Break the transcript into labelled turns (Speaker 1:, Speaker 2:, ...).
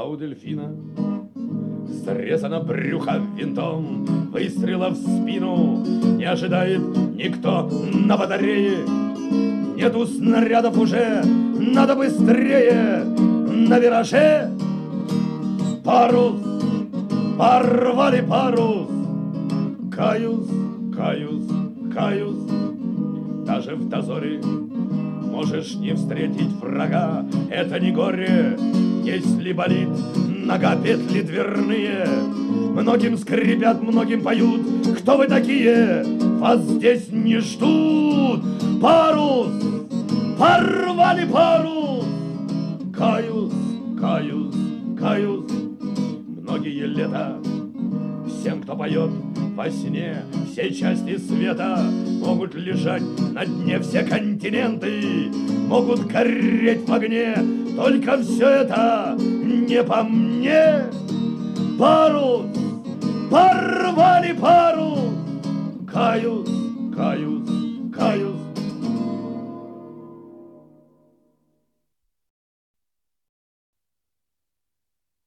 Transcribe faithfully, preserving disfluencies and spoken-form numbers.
Speaker 1: а у дельфина срезано брюхо винтом, выстрела в спину не ожидает никто на батарее. Нету снарядов уже, надо быстрее, на вираже парус, порвали парус. Каюсь, каюсь, каюсь, даже в дозоре можешь не встретить врага. Это не горе, если болит нога, петли дверные многим скрипят, многим поют. Кто вы такие? Вас здесь не ждут. Парус, порвали парус. Каюсь, каюсь, каюсь, многие лета всем, кто поет во сне, все части света могут лежать на дне, все континенты могут гореть в огне. Только все это не по мне. Парус, порвали парус. Каюсь, каюсь,